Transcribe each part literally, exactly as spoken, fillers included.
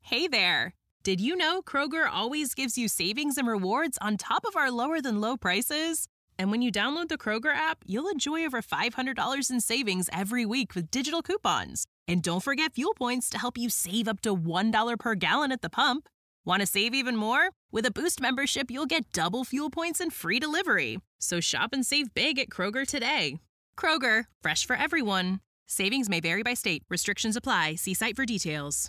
Hey there! Did you know Kroger always gives you savings and rewards on top of our lower-than-low prices? And when you download the Kroger app, you'll enjoy over five hundred dollars in savings every week with digital coupons. And don't forget fuel points to help you save up to one dollar per gallon at the pump. Want to save even more? With a Boost membership, you'll get double fuel points and free delivery. So shop and save big at Kroger today. Kroger, fresh for everyone. Savings may vary by state. Restrictions apply. See site for details.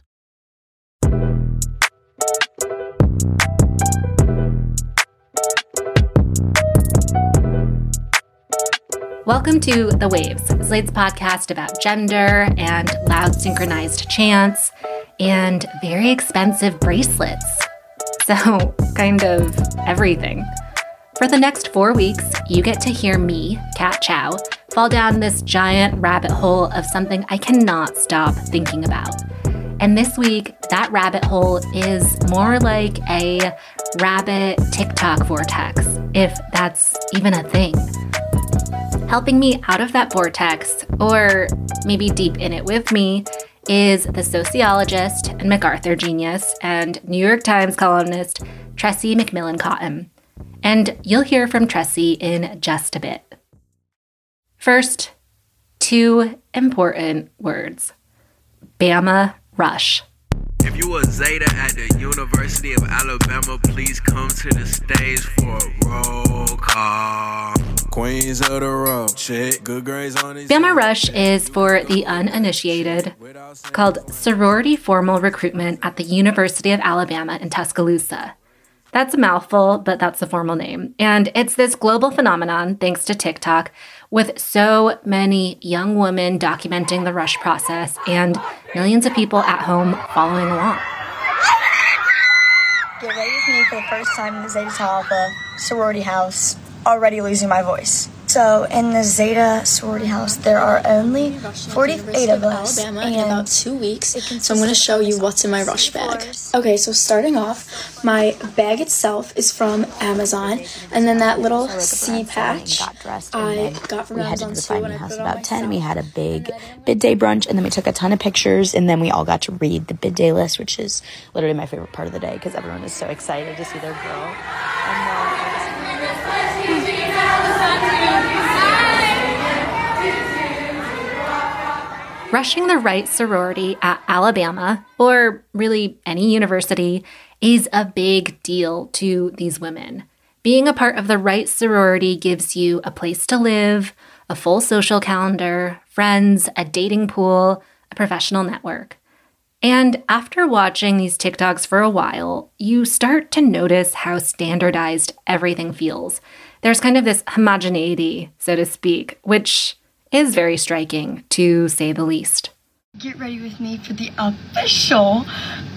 Welcome to The Waves, Slate's podcast about gender and loud synchronized chants and very expensive bracelets. So, kind of everything. For the next four weeks, you get to hear me, Kat Chow, fall down this giant rabbit hole of something I cannot stop thinking about. And this week, that rabbit hole is more like a rabbit TikTok vortex, if that's even a thing. Helping me out of that vortex, or maybe deep in it with me, is the sociologist and MacArthur genius and New York Times columnist Tressie McMillan Cottom. And you'll hear from Tressie in just a bit. First, two important words. Bama Rush. If you a Zeta at the University of Alabama, please come to the stage for a roll call. Queens of the road, check good grades on these. Bama Rush is, for the uninitiated, called sorority formal recruitment at the University of Alabama in Tuscaloosa. That's a mouthful, but that's the formal name. And it's this global phenomenon, thanks to TikTok, with so many young women documenting the rush process and millions of people at home following along. Get ready with me for the first time in the Zeta Tau Alpha sorority house. Already losing my voice. So in the Zeta sorority house, there are only forty-eight of us. Alabama in about two weeks, so I'm going to show you what's in my rush bag. Okay, so starting off, my bag itself is from Amazon, and then that little C patch I got from Amazon. We headed to the finding house about ten. We had a big bid day brunch, and then we took a ton of pictures, and then we all got to read the bid day list, which is literally my favorite part of the day because everyone is so excited to see their girl. And then rushing the right sorority at Alabama, or really any university, is a big deal to these women. Being a part of the right sorority gives you a place to live, a full social calendar, friends, a dating pool, a professional network. And after watching these TikToks for a while, you start to notice how standardized everything feels. There's kind of this homogeneity, so to speak, which is very striking, to say the least. Get ready with me for the official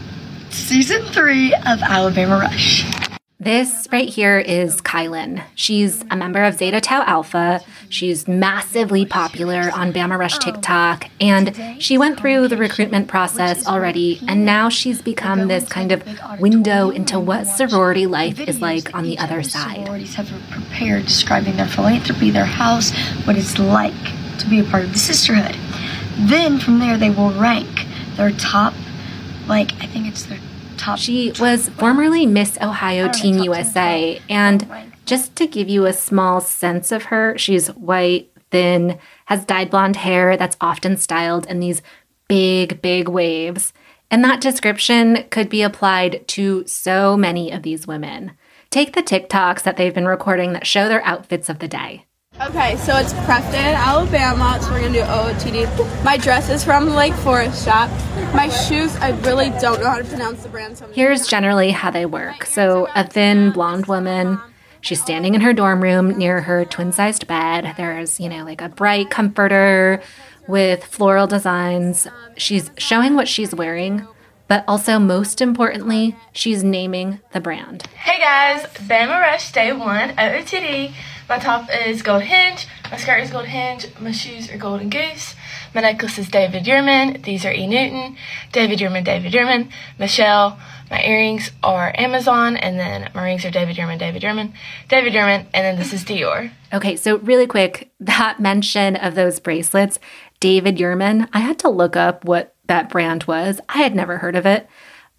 season three of Alabama Rush. This right here is Kylan. She's a member of Zeta Tau Alpha. She's massively popular on Bama Rush TikTok, and she went through the recruitment process already, and now she's become this kind of window into what sorority life is like on the other side. Sororities have prepared, describing their philanthropy, their house, what it's like to be a part of the sisterhood. Then from there, they will rank their top, like, I think it's their top. She was formerly Miss Ohio Teen U S A, and just to give you a small sense of her, she's white, thin, has dyed blonde hair that's often styled in these big, big waves. And that description could be applied to so many of these women. Take the TikToks that they've been recording that show their outfits of the day. Okay, so it's Preston, Alabama, so we're going to do O O T D. My dress is from Lake Forest Shop. My shoes, I really don't know how to pronounce the brand. So Here's generally how they work. So a thin, blonde woman, she's standing in her dorm room near her twin-sized bed. There's, you know, like a bright comforter with floral designs. She's showing what she's wearing, but also, most importantly, she's naming the brand. Hey guys, Bama Rush Day one, O O T D. My top is Gold Hinge, my skirt is Gold Hinge, my shoes are Golden Goose, my necklace is David Yurman, these are E. Newton, David Yurman, David Yurman, Michelle, my earrings are Amazon, and then my rings are David Yurman, David Yurman, David Yurman, and then this is Dior. Okay, so really quick, that mention of those bracelets, David Yurman, I had to look up what that brand was. I had never heard of it.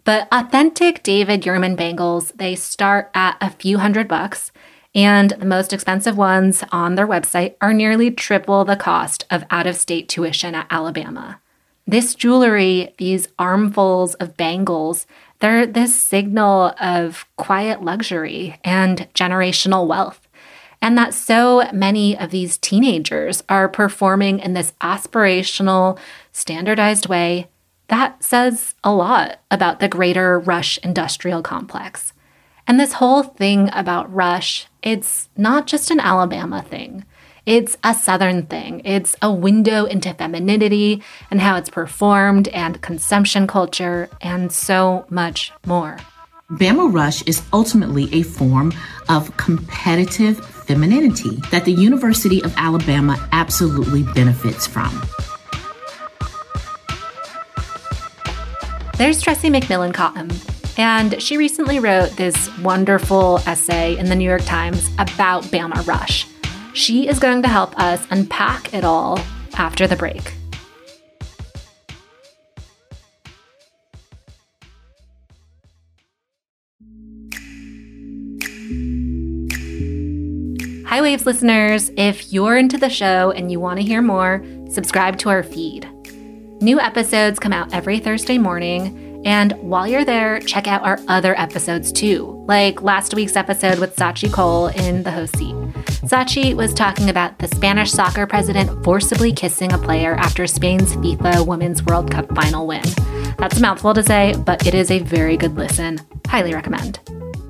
But authentic David Yurman bangles, they start at a few hundred bucks, and the most expensive ones on their website are nearly triple the cost of out-of-state tuition at Alabama. This jewelry, these armfuls of bangles, they're this signal of quiet luxury and generational wealth. And that so many of these teenagers are performing in this aspirational, standardized way, that says a lot about the greater Rush industrial complex. And this whole thing about Rush, it's not just an Alabama thing. It's a Southern thing. It's a window into femininity and how it's performed and consumption culture and so much more. Bama Rush is ultimately a form of competitive femininity that the University of Alabama absolutely benefits from. There's Tressie McMillan Cottom, and she recently wrote this wonderful essay in the New York Times about Bama Rush. She is going to help us unpack it all after the break. Hi Waves listeners, if you're into the show and you want to hear more, subscribe to our feed. New episodes come out every Thursday morning, and while you're there, check out our other episodes too, like last week's episode with Sachi Cole in the host seat. Sachi was talking about the Spanish soccer president forcibly kissing a player after Spain's FIFA Women's World Cup final win. That's a mouthful to say, but it is a very good listen. Highly recommend.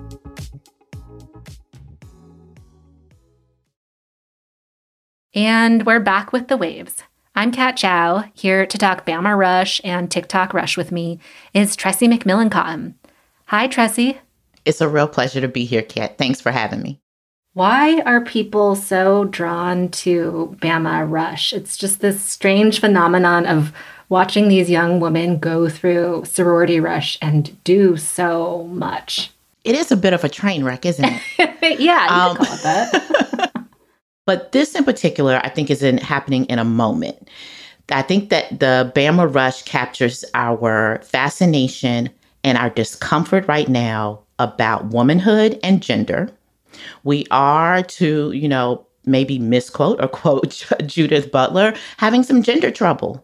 And we're back with The Waves. I'm Kat Chow. Here to talk Bama Rush and TikTok Rush with me is Tressie McMillan Cottom. Hi, Tressie. It's a real pleasure to be here, Kat. Thanks for having me. Why are people so drawn to Bama Rush? It's just this strange phenomenon of watching these young women go through sorority rush and do so much. It is a bit of a train wreck, isn't it? Yeah, you um, can call it that. But this in particular, I think, is in, happening in a moment. I think that the Bama Rush captures our fascination and our discomfort right now about womanhood and gender. We are, to, you know, maybe misquote or quote Judith Butler, having some gender trouble.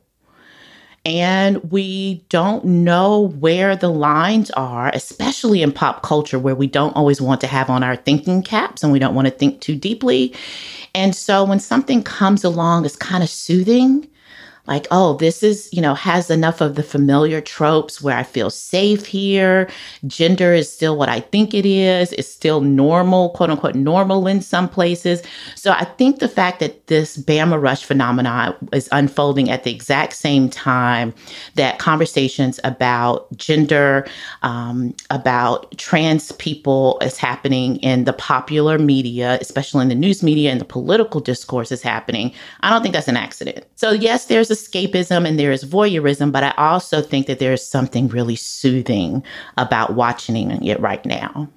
And we don't know where the lines are, especially in pop culture, where we don't always want to have on our thinking caps and we don't want to think too deeply. And so when something comes along, it's kind of soothing. Like, oh, this is, you know, has enough of the familiar tropes where I feel safe here. Gender is still what I think it is. It's still normal, quote unquote, normal in some places. So I think the fact that this Bama Rush phenomenon is unfolding at the exact same time that conversations about gender, um, about trans people is happening in the popular media, especially in the news media and the political discourse is happening, I don't think that's an accident. So yes, there's a escapism and there is voyeurism, but I also think that there is something really soothing about watching it right now.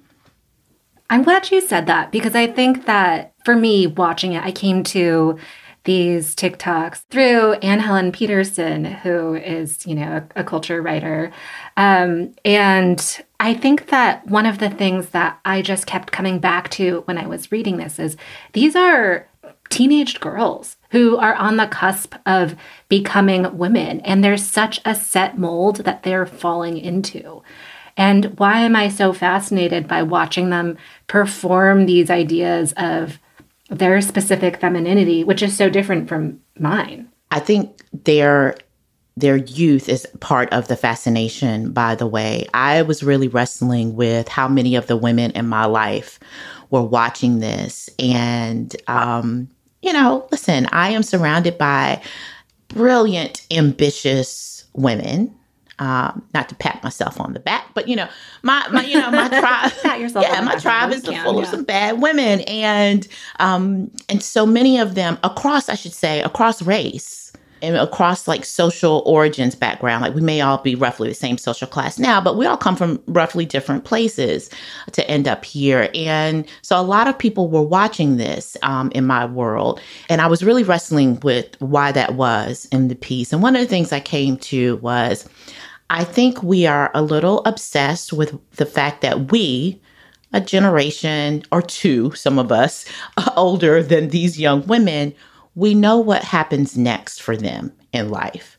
I'm glad you said that, because I think that for me watching it, I came to these TikToks through Anne Helen Peterson, who is, you know, a, a culture writer. Um, and I think that one of the things that I just kept coming back to when I was reading this is these are teenage girls who are on the cusp of becoming women. And there's such a set mold that they're falling into. And why am I so fascinated by watching them perform these ideas of their specific femininity, which is so different from mine? I think their their youth is part of the fascination, by the way. I was really wrestling with how many of the women in my life were watching this. And, um, you know, listen, I am surrounded by brilliant, ambitious women. Um, not to pat myself on the back, but you know, my, my you know, my tribe, pat yourself yeah, on my the tribe is can, full yeah. of some bad women, and um, and so many of them across, I should say, across race and across like social origins background. Like we may all be roughly the same social class now, but we all come from roughly different places to end up here. And so a lot of people were watching this um, in my world, and I was really wrestling with why that was in the piece. And one of the things I came to was, I think we are a little obsessed with the fact that we, a generation or two, some of us older than these young women, we know what happens next for them in life.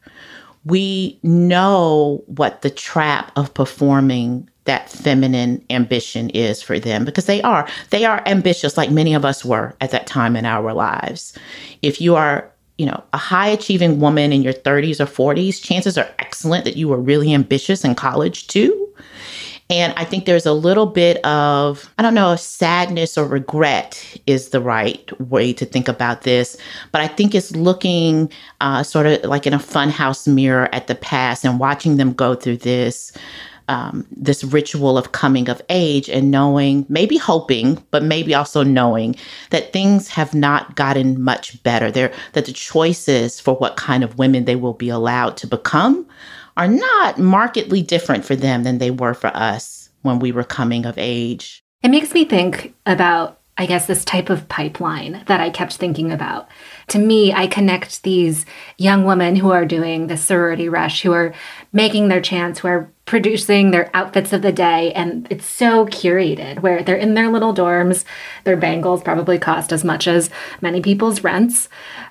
We know what the trap of performing that feminine ambition is for them, because they are. They are ambitious like many of us were at that time in our lives. If you are, you know, a high achieving woman in your thirties or forties, chances are excellent that you were really ambitious in college too. And I think there's a little bit of, I don't know if sadness or regret is the right way to think about this, but I think it's looking uh, sort of like in a funhouse mirror at the past and watching them go through this um, this ritual of coming of age and knowing, maybe hoping, but maybe also knowing that things have not gotten much better. They're, that the choices for what kind of women they will be allowed to become are not markedly different for them than they were for us when we were coming of age. It makes me think about, I guess, this type of pipeline that I kept thinking about. To me, I connect these young women who are doing the sorority rush, who are making their chance, who are producing their outfits of the day, and it's so curated, where they're in their little dorms. Their bangles probably cost as much as many people's rents.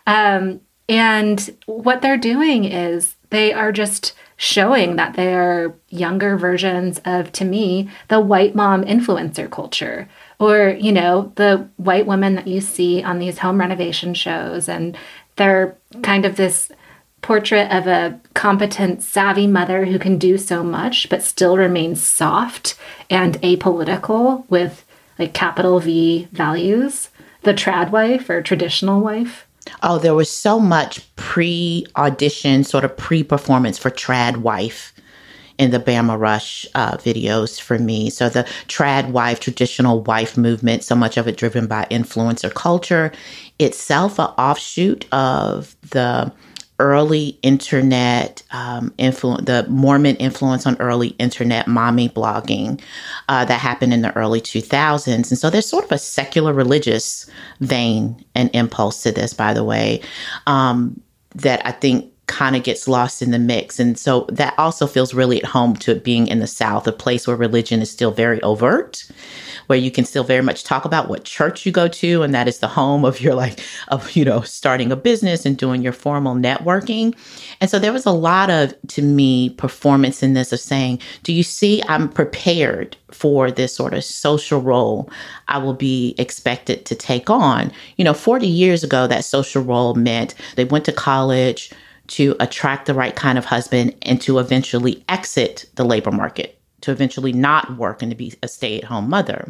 Um, and what they're doing is they are just showing that they are younger versions of, to me, the white mom influencer culture. Or, you know, the white women that you see on these home renovation shows. And they're kind of this portrait of a competent, savvy mother who can do so much, but still remains soft and apolitical with like capital V values. The trad wife or traditional wife. Oh, there was so much pre-audition, sort of pre-performance for trad wife in the Bama Rush uh, videos for me. So the trad wife, traditional wife movement, so much of it driven by influencer culture, itself an offshoot of the early internet um, influence, the Mormon influence on early internet mommy blogging uh, that happened in the early two thousands. And so there's sort of a secular religious vein and impulse to this, by the way, um, that I think kind of gets lost in the mix. And so that also feels really at home to it being in the South, a place where religion is still very overt, where you can still very much talk about what church you go to, and that is the home of your, like, of, you know, starting a business and doing your formal networking. And so there was a lot of, to me, performance in this of saying, do you see, I'm prepared for this sort of social role I will be expected to take on. You know, forty years ago, that social role meant they went to college to attract the right kind of husband and to eventually exit the labor market, to eventually not work and to be a stay-at-home mother.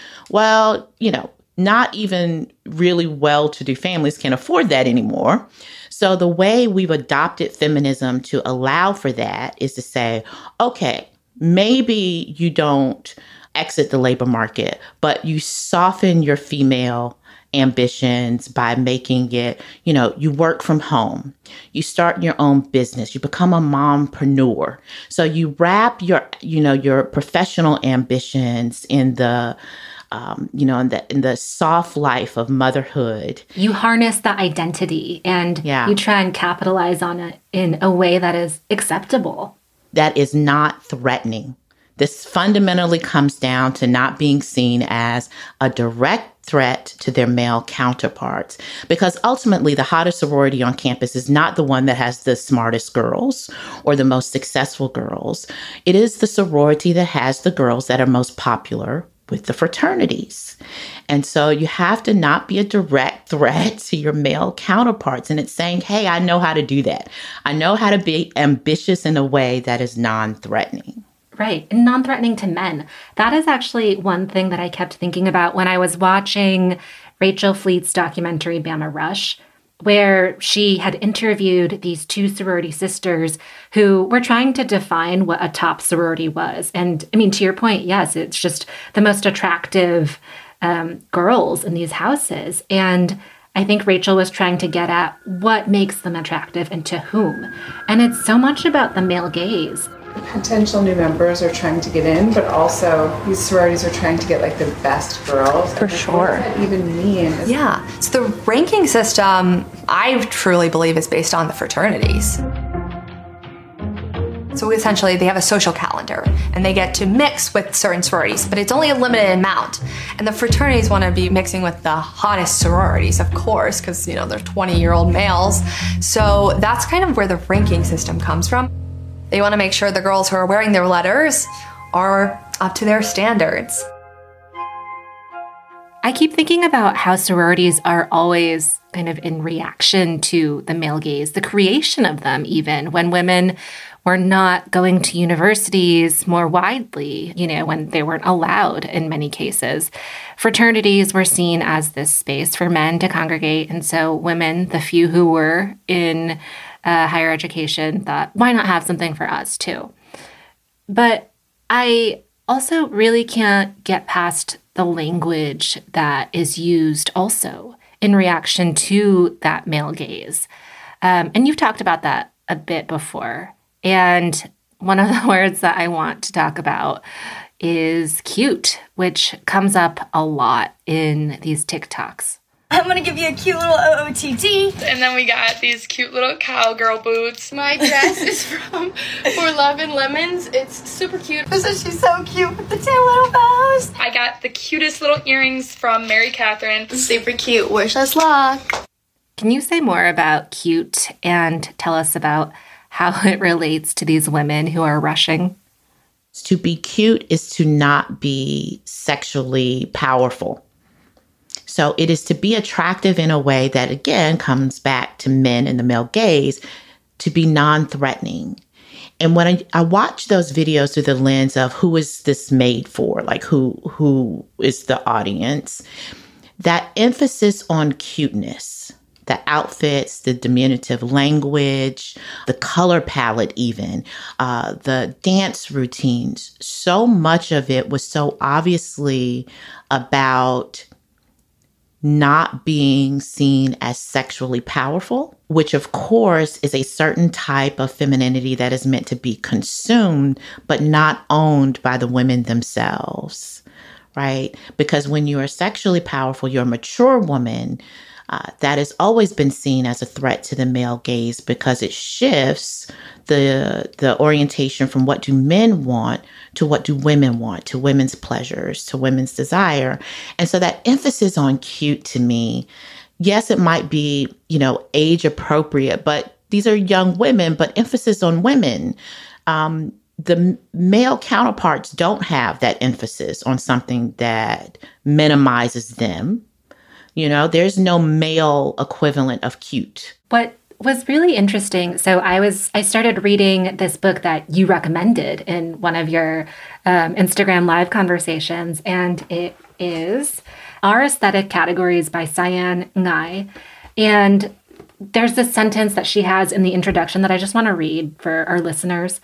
Well, you know, not even really well-to-do families can afford that anymore. So the way we've adopted feminism to allow for that is to say, okay, maybe you don't exit the labor market, but you soften your female ambitions by making it, you know, you work from home, you start your own business, you become a mompreneur. So you wrap your, you know, your professional ambitions in the, um, you know, in the in the soft life of motherhood. You harness that identity and yeah. you try and capitalize on it in a way that is acceptable. That is not threatening. This fundamentally comes down to not being seen as a direct threat to their male counterparts, because ultimately the hottest sorority on campus is not the one that has the smartest girls or the most successful girls. It is the sorority that has the girls that are most popular with the fraternities. And so you have to not be a direct threat to your male counterparts. And it's saying, hey, I know how to do that. I know how to be ambitious in a way that is non-threatening. Right. And non-threatening to men. That is actually one thing that I kept thinking about when I was watching Rachel Fleet's documentary, Bama Rush, where she had interviewed these two sorority sisters who were trying to define what a top sorority was. And I mean, to your point, yes, it's just the most attractive um, girls in these houses. And I think Rachel was trying to get at what makes them attractive and to whom. And it's so much about the male gaze. Potential new members are trying to get in, but also these sororities are trying to get like the best girls. For sure. What does that even mean? Yeah. So the ranking system, I truly believe, is based on the fraternities. So essentially, they have a social calendar, and they get to mix with certain sororities, but it's only a limited amount. And the fraternities want to be mixing with the hottest sororities, of course, because, you know, they're twenty-year-old males. So that's kind of where the ranking system comes from. They want to make sure the girls who are wearing their letters are up to their standards. I keep thinking about how sororities are always kind of in reaction to the male gaze, the creation of them even, when women were not going to universities more widely, you know, when they weren't allowed in many cases. Fraternities were seen as this space for men to congregate, and so women, the few who were in uh, higher education, thought, why not have something for us too? But I also really can't get past the language that is used also in reaction to that male gaze. Um, and you've talked about that a bit before. And one of the words that I want to talk about is cute, which comes up a lot in these TikToks. I'm going to give you a cute little O O T D. And then we got these cute little cowgirl boots. My dress is from For Love and Lemons. It's super cute. Isn't she so cute with the two little bows? I got the cutest little earrings from Mary Catherine. Super cute. Wish us luck. Can you say more about cute and tell us about how it relates to these women who are rushing? To be cute is to not be sexually powerful. So it is to be attractive in a way that, again, comes back to men and the male gaze, to be non-threatening. And when I, I watch those videos through the lens of who is this made for, like who who is the audience, that emphasis on cuteness, the outfits, the diminutive language, the color palette even, uh, the dance routines, so much of it was so obviously about not being seen as sexually powerful, which of course is a certain type of femininity that is meant to be consumed, but not owned by the women themselves, right? Because when you are sexually powerful, you're a mature woman, uh, that has always been seen as a threat to the male gaze because it shifts the the orientation from what do men want to what do women want, to women's pleasures, to women's desire. And so that emphasis on cute to me, yes, it might be, you know, age appropriate, but these are young women, but emphasis on women. Um, the male counterparts don't have that emphasis on something that minimizes them. You know, there's no male equivalent of cute. What was really interesting, so I was I started reading this book that you recommended in one of your um, Instagram live conversations, and it is Our Aesthetic Categories by Cyan Ngai. And there's this sentence that she has in the introduction that I just want to read for our listeners.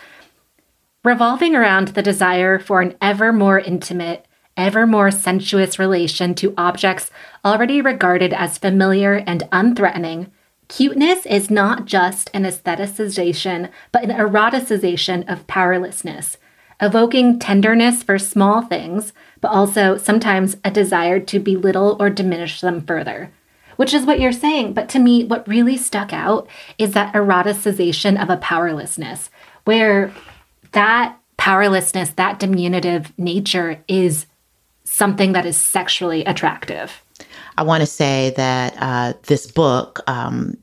Revolving around the desire for an ever more intimate, ever more sensuous relation to objects already regarded as familiar and unthreatening, cuteness is not just an aestheticization, but an eroticization of powerlessness, evoking tenderness for small things, but also sometimes a desire to belittle or diminish them further. Which is what you're saying, but to me, what really stuck out is that eroticization of a powerlessness, where that powerlessness, that diminutive nature is something that is sexually attractive. I want to say that uh, this book um,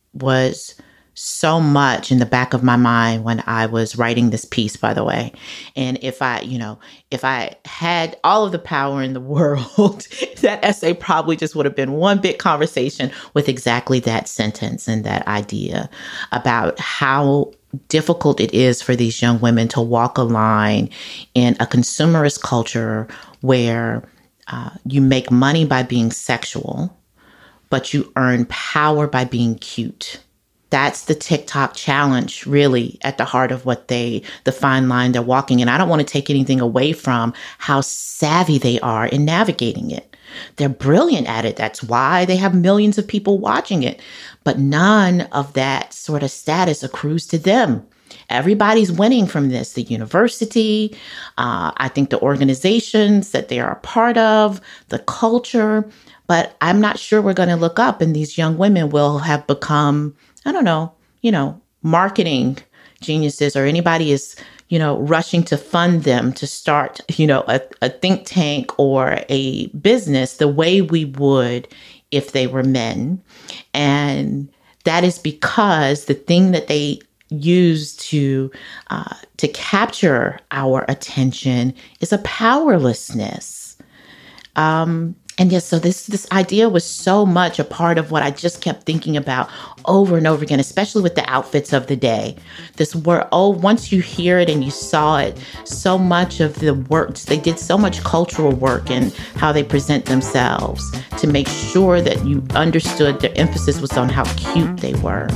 was so much in the back of my mind when I was writing this piece, by the way. And if I, you know, if I had all of the power in the world, that essay probably just would have been one big conversation with exactly that sentence and that idea about how difficult it is for these young women to walk a line in a consumerist culture where uh, you make money by being sexual, but you earn power by being cute. That's the TikTok challenge, really, at the heart of what they, the fine line they're walking. And I don't want to take anything away from how savvy they are in navigating it. They're brilliant at it. That's why they have millions of people watching it. But none of that sort of status accrues to them. Everybody's winning from this. The university, uh, I think the organizations that they are a part of, the culture. But I'm not sure we're going to look up and these young women will have become, I don't know, you know, marketing geniuses or anybody is, you know, rushing to fund them to start, you know, a, a think tank or a business the way we would if they were men. And that is because the thing that they use to uh, to capture our attention is a powerlessness. Um, and yes, so this this idea was so much a part of what I just kept thinking about over and over again, especially with the outfits of the day. This word, oh, once you hear it and you saw it, so much of the works, they did so much cultural work in how they present themselves to make sure that you understood their emphasis was on how cute they were.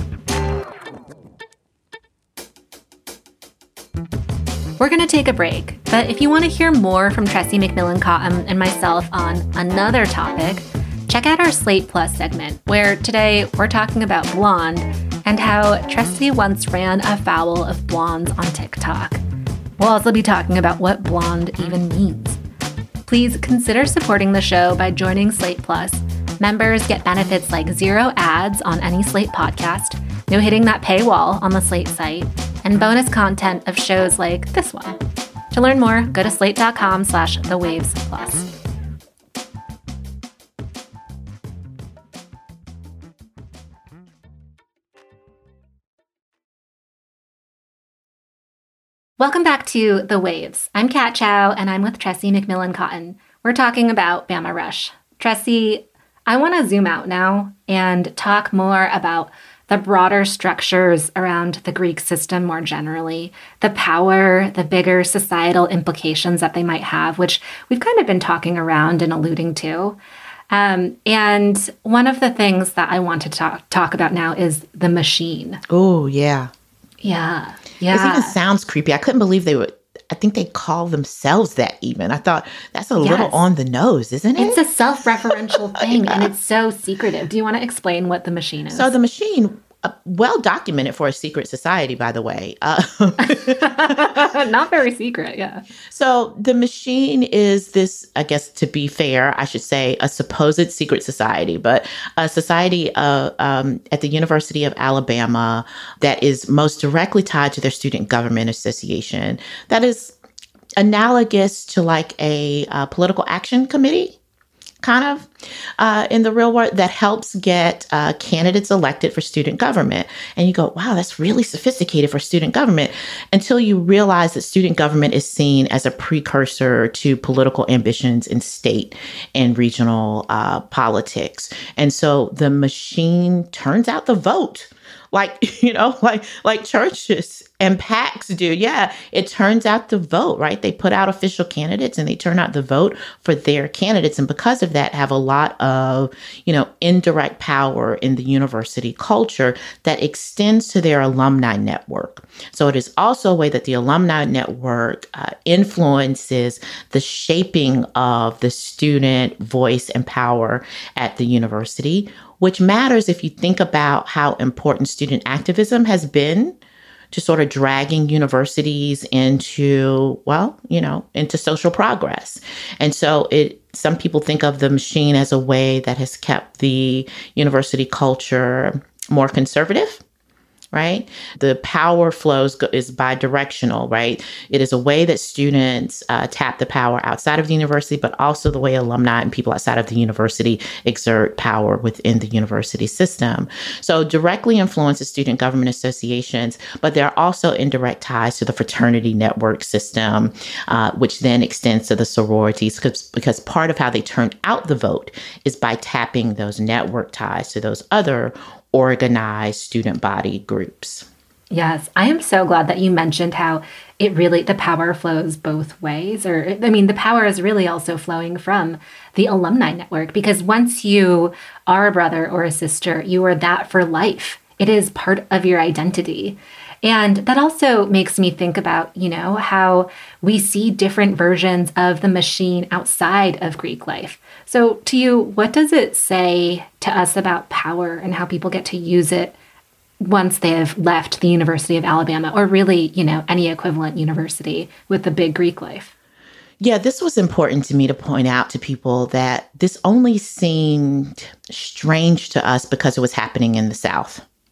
We're going to take a break, but if you want to hear more from Tressie McMillan Cottom and myself on another topic, check out our Slate Plus segment, where today we're talking about blonde and how Tressie once ran afoul of blondes on TikTok. We'll also be talking about what blonde even means. Please consider supporting the show by joining Slate Plus. Members get benefits like zero ads on any Slate podcast, no hitting that paywall on the Slate site, and bonus content of shows like this one. To learn more, go to slate.com slash the waves plus. Welcome back to The Waves. I'm Kat Chow, and I'm with Tressie McMillan Cotton. We're talking about Bama Rush. Tressie, I want to zoom out now and talk more about the broader structures around the Greek system more generally, the power, the bigger societal implications that they might have, which we've kind of been talking around and alluding to. Um, and one of the things that I want to talk, talk about now is the machine. Oh, yeah. Yeah. Yeah. It even sounds creepy. I couldn't believe they would. I think they call themselves that even. I thought that's a yes. little on the nose, isn't it? It's a self-referential thing, yeah. and it's so secretive. Do you want to explain what the machine is? So the machine, uh, well documented for a secret society, by the way. Uh, Not very secret, yeah. So the machine is this, I guess to be fair, I should say a supposed secret society, but a society uh, um, at the University of Alabama that is most directly tied to their student government association. That is analogous to like a uh, political action committee, kind of, uh, in the real world, that helps get uh, candidates elected for student government. And you go, wow, that's really sophisticated for student government, until you realize that student government is seen as a precursor to political ambitions in state and regional uh, politics. And so the machine turns out the vote. Like, you know, like like churches and PACs do. Yeah, it turns out the vote, right? They put out official candidates and they turn out the vote for their candidates. And because of that, have a lot of, you know, indirect power in the university culture that extends to their alumni network. So it is also a way that the alumni network uh, influences the shaping of the student voice and power at the university, which matters if you think about how important student activism has been to sort of dragging universities into, well, you know, into social progress. And so it, some people think of the machine as a way that has kept the university culture more conservative. Right? The power flows go- is bidirectional, right? It is a way that students uh, tap the power outside of the university, but also the way alumni and people outside of the university exert power within the university system. So directly influences student government associations, but there are also indirect ties to the fraternity network system, uh, which then extends to the sororities, because, because part of how they turn out the vote is by tapping those network ties to those other organized student body groups. Yes, I am so glad that you mentioned how it really, the power flows both ways. Or, I mean, the power is really also flowing from the alumni network, because once you are a brother or a sister, you are that for life. It is part of your identity. And that also makes me think about, you know, how we see different versions of the machine outside of Greek life. So to you, what does it say to us about power and how people get to use it once they've left the University of Alabama, or really, you know, any equivalent university with the big Greek life? Yeah, this was important to me to point out to people that this only seemed strange to us because it was happening in the South.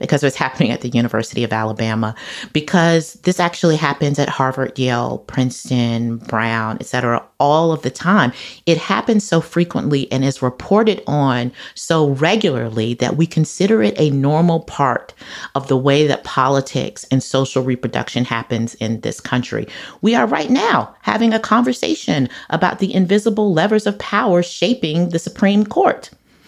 because it's happening at the University of Alabama, because this actually happens at Harvard, Yale, Princeton, Brown, et cetera, all of the time. It happens so frequently and is reported on so regularly that we consider it a normal part of the way that politics and social reproduction happens in this country. We are right now having a conversation about the invisible levers of power shaping the Supreme Court.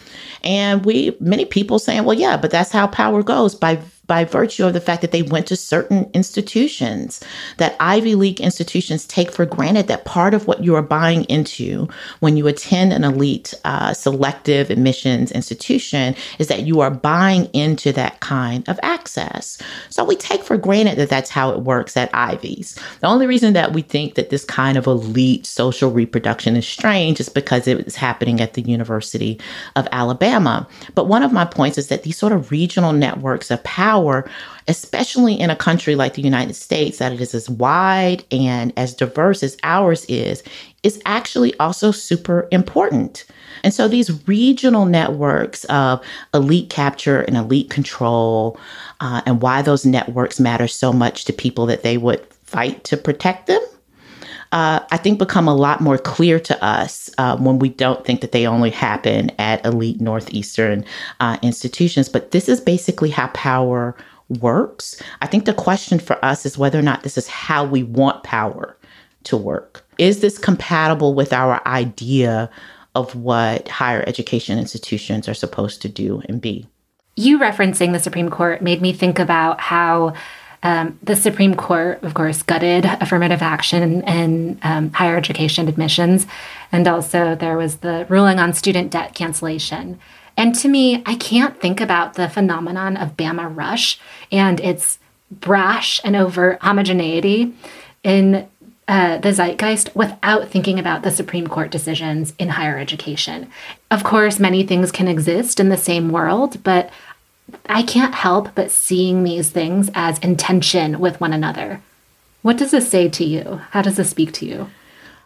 And we, many people saying, well, yeah, but that's how power goes by by virtue of the fact that they went to certain institutions, that Ivy League institutions take for granted that part of what you are buying into when you attend an elite uh, selective admissions institution is that you are buying into that kind of access. So we take for granted that that's how it works at Ivies. The only reason that we think that this kind of elite social reproduction is strange is because it is happening at the University of Alabama. But one of my points is that these sort of regional networks of power, especially in a country like the United States, that it is as wide and as diverse as ours is, is actually also super important. And so these regional networks of elite capture and elite control, uh, and why those networks matter so much to people that they would fight to protect them, Uh, I think become a lot more clear to us uh, when we don't think that they only happen at elite Northeastern uh, institutions. But this is basically how power works. I think the question for us is whether or not this is how we want power to work. Is this compatible with our idea of what higher education institutions are supposed to do and be? You referencing the Supreme Court made me think about how Um, the Supreme Court, of course, gutted affirmative action in um, higher education admissions. And also there was the ruling on student debt cancellation. And to me, I can't think about the phenomenon of Bama Rush and its brash and overt homogeneity in uh, the zeitgeist without thinking about the Supreme Court decisions in higher education. Of course, many things can exist in the same world, but I can't help but seeing these things as in tension with one another. What does this say to you? How does this speak to you?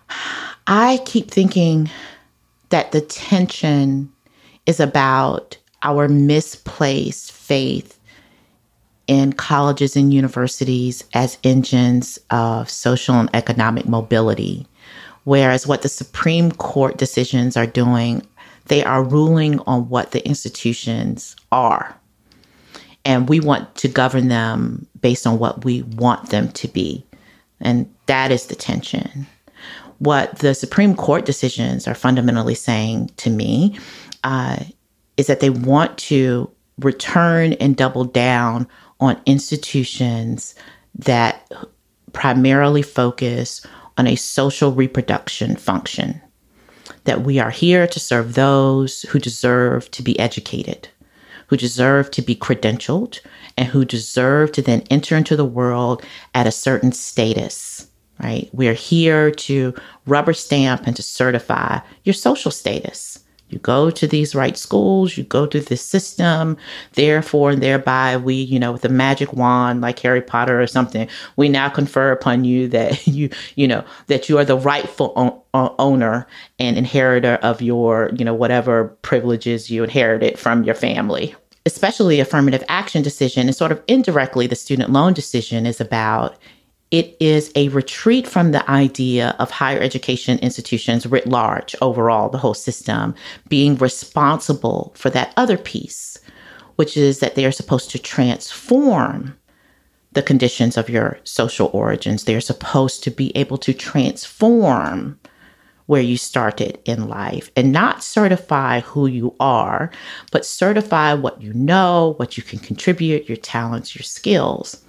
I keep thinking that the tension is about our misplaced faith in colleges and universities as engines of social and economic mobility, whereas what the Supreme Court decisions are doing, they are ruling on what the institutions are. And we want to govern them based on what we want them to be. And that is the tension. What the Supreme Court decisions are fundamentally saying to me uh, is that they want to return and double down on institutions that primarily focus on a social reproduction function, that we are here to serve those who deserve to be educated, who deserve to be credentialed, and who deserve to then enter into the world at a certain status, right? We're here to rubber stamp and to certify your social status. You go to these right schools, you go through this system, therefore and thereby we, you know, with a magic wand like Harry Potter or something, we now confer upon you that you, you know, that you are the rightful o- owner and inheritor of your, you know, whatever privileges you inherited from your family. Especially affirmative action decision, and sort of indirectly the student loan decision is about, it is a retreat from the idea of higher education institutions writ large, overall, the whole system, being responsible for that other piece, which is that they are supposed to transform the conditions of your social origins. They're supposed to be able to transform where you started in life and not certify who you are, but certify what you know, what you can contribute, your talents, your skills.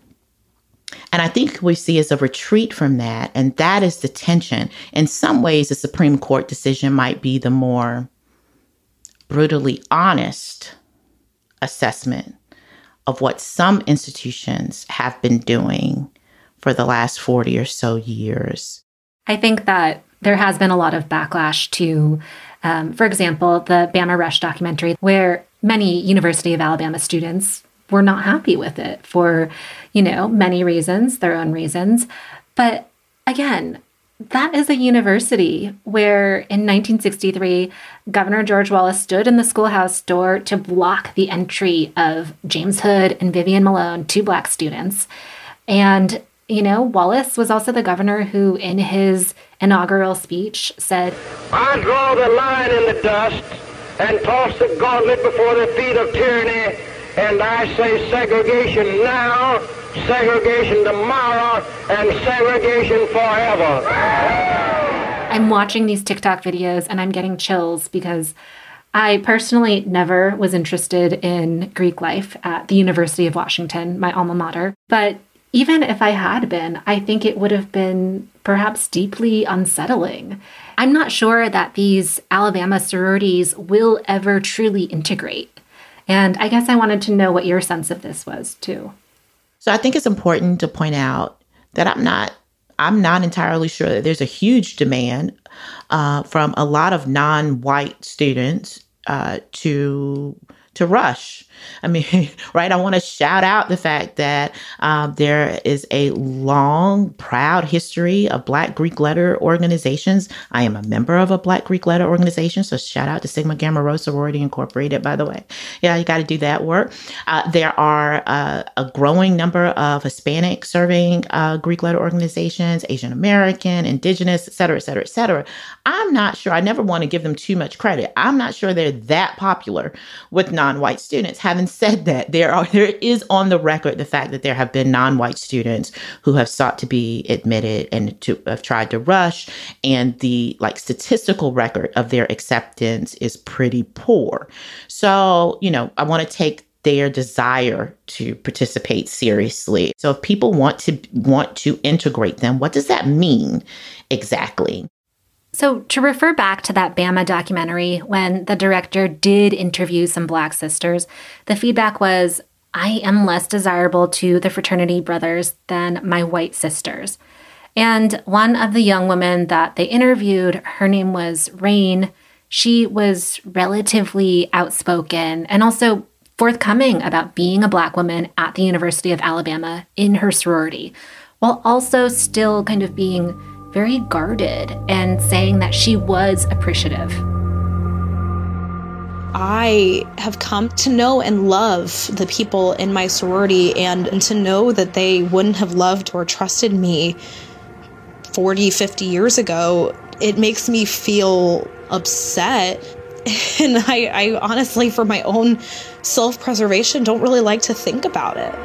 And I think we see as a retreat from that, and that is the tension. In some ways, the Supreme Court decision might be the more brutally honest assessment of what some institutions have been doing for the last forty or so years. I think that there has been a lot of backlash to, um, for example, the Bama Rush documentary, where many University of Alabama students were not happy with it for, you know, many reasons, their own reasons. But again, that is a university where in nineteen sixty-three, Governor George Wallace stood in the schoolhouse door to block the entry of James Hood and Vivian Malone, two Black students. And, you know, Wallace was also the governor who, in his inaugural speech, said, I draw the line in the dust and toss the gauntlet before the feet of tyranny, and I say segregation now, segregation tomorrow, and segregation forever. I'm watching these TikTok videos and I'm getting chills because I personally never was interested in Greek life at the University of Washington, my alma mater. But even if I had been, I think it would have been perhaps deeply unsettling. I'm not sure that these Alabama sororities will ever truly integrate. And I guess I wanted to know what your sense of this was, too. So I think it's important to point out that I'm not I'm not entirely sure that there's a huge demand uh, from a lot of non-white students uh, to to rush. I mean, right? I want to shout out the fact that um, there is a long, proud history of Black Greek letter organizations. I am a member of a Black Greek letter organization, so shout out to Sigma Gamma Rho Sorority Incorporated, by the way. Yeah, you got to do that work. Uh, there are uh, a growing number of Hispanic serving uh, Greek letter organizations, Asian American, Indigenous, et cetera, et cetera, et cetera. I'm not sure. I never want to give them too much credit. I'm not sure they're that popular with non-white students. Having said that, there are there is on the record the fact that there have been non-white students who have sought to be admitted and to have tried to rush, and the like statistical record of their acceptance is pretty poor. So, you know, I want to take their desire to participate seriously. So if people want to want to integrate them, what does that mean exactly? So to refer back to that Bama documentary, when the director did interview some Black sisters, the feedback was, I am less desirable to the fraternity brothers than my white sisters. And one of the young women that they interviewed, her name was Rain. She was relatively outspoken and also forthcoming about being a Black woman at the University of Alabama in her sorority, while also still kind of being very guarded and saying that she was appreciative. I have come to know and love the people in my sorority, and, and to know that they wouldn't have loved or trusted me forty, fifty years ago, it makes me feel upset. And I, I honestly, for my own self-preservation, don't really like to think about it.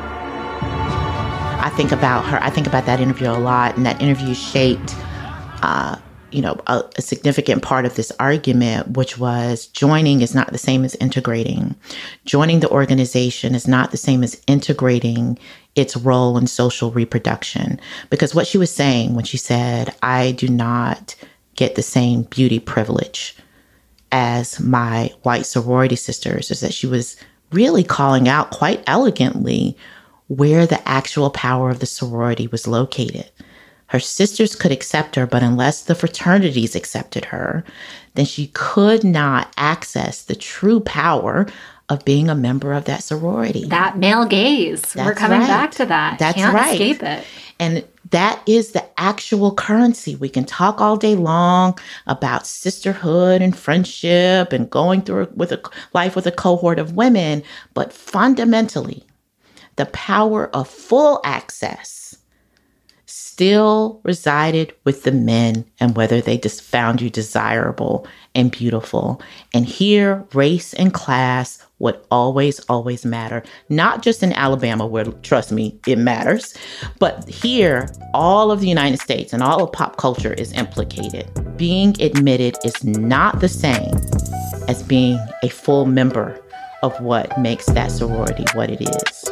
I think about her. I think about that interview a lot, and that interview shaped, uh, you know, a, a significant part of this argument, which was joining is not the same as integrating. Joining the organization is not the same as integrating its role in social reproduction. Because what she was saying when she said, I do not get the same beauty privilege as my white sorority sisters, is that she was really calling out quite elegantly where the actual power of the sorority was located. Her sisters could accept her, but unless the fraternities accepted her, then she could not access the true power of being a member of that sorority. That male gaze. That's We're coming right. back to that. That's Can't right. escape it. And that is the actual currency. We can talk all day long about sisterhood and friendship and going through with a life with a cohort of women, but fundamentally, the power of full access still resided with the men and whether they just found you desirable and beautiful. And here, race and class would always, always matter. Not just in Alabama, where, trust me, it matters. But here, all of the United States and all of pop culture is implicated. Being admitted is not the same as being a full member of what makes that sorority what it is.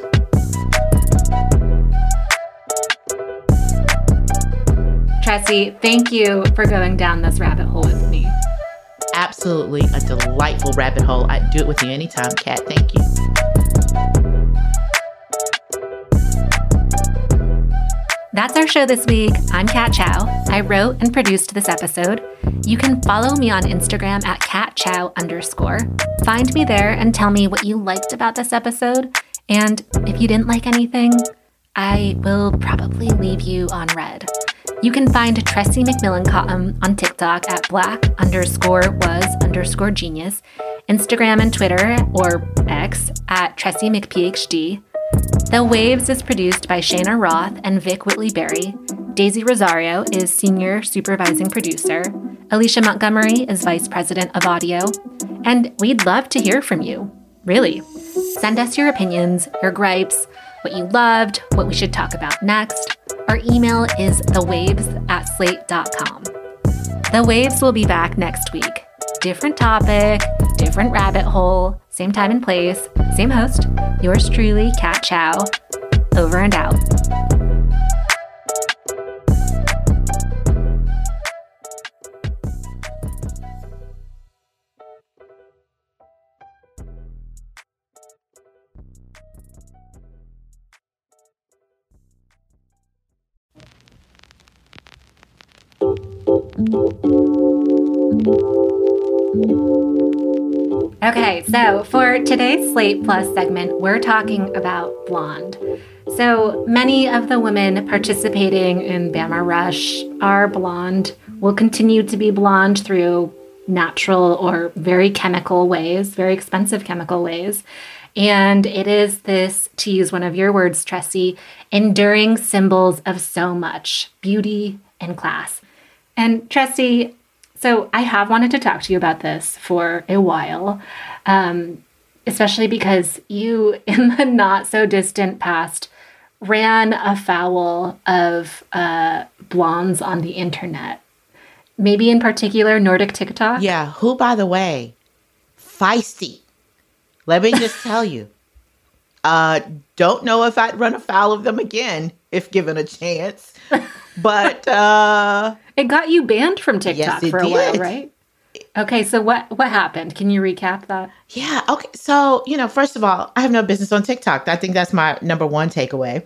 Tressie, thank you for going down this rabbit hole with me. Absolutely a delightful rabbit hole. I'd do it with you anytime, Kat. Thank you. That's our show this week. I'm Kat Chow. I wrote and produced this episode. You can follow me on Instagram at catchow underscore. Find me there and tell me what you liked about this episode. And if you didn't like anything, I will probably leave you on red. You can find Tressie McMillan Cottom on TikTok at black underscore was underscore genius, Instagram and Twitter, or X, at Tressie McPhD. The Waves is produced by Shayna Roth and Vic Whitley-Berry. Daisy Rosario is senior supervising producer. Alicia Montgomery is vice president of audio. And we'd love to hear from you. Really. Send us your opinions, your gripes, what you loved, what we should talk about next. Our email is thewaves at slate dot com. The Waves will be back next week. Different topic, different rabbit hole, same time and place, same host. Yours truly, Kat Chow. Over and out. Okay, so for today's Slate Plus segment, we're talking about Blonde. So many of the women participating in Bama Rush are blonde, will continue to be blonde through natural or very chemical ways, very expensive chemical ways. And it is this, to use one of your words, Tressie, enduring symbols of so much beauty and class. And Tressie, so I have wanted to talk to you about this for a while, um, especially because you, in the not so distant past, ran afoul of uh, blondes on the internet. Maybe in particular, Nordic TikTok? Yeah, who, by the way, feisty. Let me just tell you. Uh, don't know if I'd run afoul of them again if given a chance. But uh, it got you banned from TikTok yes, for a did. while, right? Okay, so what what happened? Can you recap that? Yeah, okay. So, you know, first of all, I have no business on TikTok. I think that's my number one takeaway.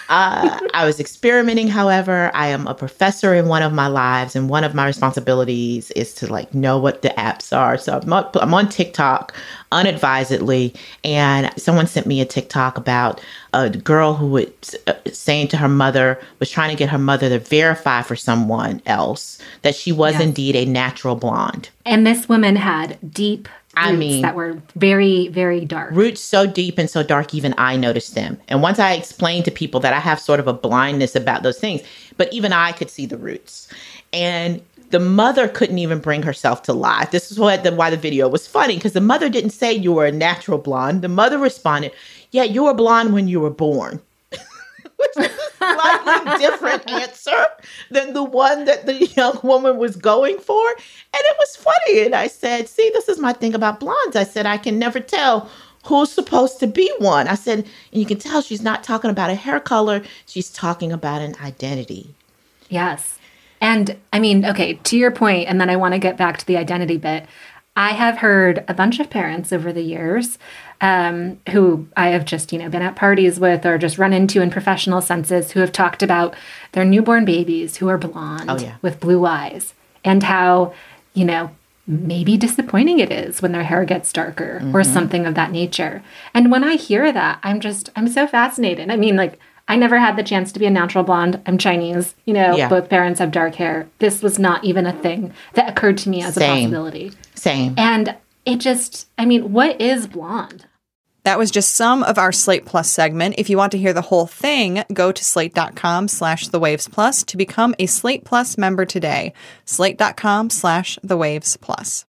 uh, I was experimenting, however. I am a professor in one of my lives, and one of my responsibilities is to, like, know what the apps are. So I'm on, I'm on TikTok unadvisedly, and someone sent me a TikTok about a girl who was uh, saying to her mother, was trying to get her mother to verify for someone else that she was Yes. indeed a natural blonde. And this woman had deep roots I mean, that were very, very dark. Roots so deep and so dark, even I noticed them. And once I explained to people that I have sort of a blindness about those things, but even I could see the roots. And the mother couldn't even bring herself to lie. This is what the, why the video was funny, because the mother didn't say you were a natural blonde. The mother responded, yeah, you were blonde when you were born. Which is a slightly different answer than the one that the young woman was going for. And it was funny. And I said, see, this is my thing about blondes. I said, I can never tell who's supposed to be one. I said, and you can tell she's not talking about a hair color. She's talking about an identity. Yes. And I mean, okay, to your point, and then I want to get back to the identity bit. I have heard a bunch of parents over the years um, who I have just, you know, been at parties with or just run into in professional senses who have talked about their newborn babies who are blonde oh, yeah. with blue eyes and how, you know, maybe disappointing it is when their hair gets darker mm-hmm. or something of that nature. And when I hear that, I'm just, I'm so fascinated. I mean, like, I never had the chance to be a natural blonde. I'm Chinese. You know, yeah. both parents have dark hair. This was not even a thing that occurred to me as Same. a possibility. Same. And it just, I mean, what is blonde? That was just some of our Slate Plus segment. If you want to hear the whole thing, go to slate.com slash the waves plus to become a Slate Plus member today. Slate.com slash the waves plus.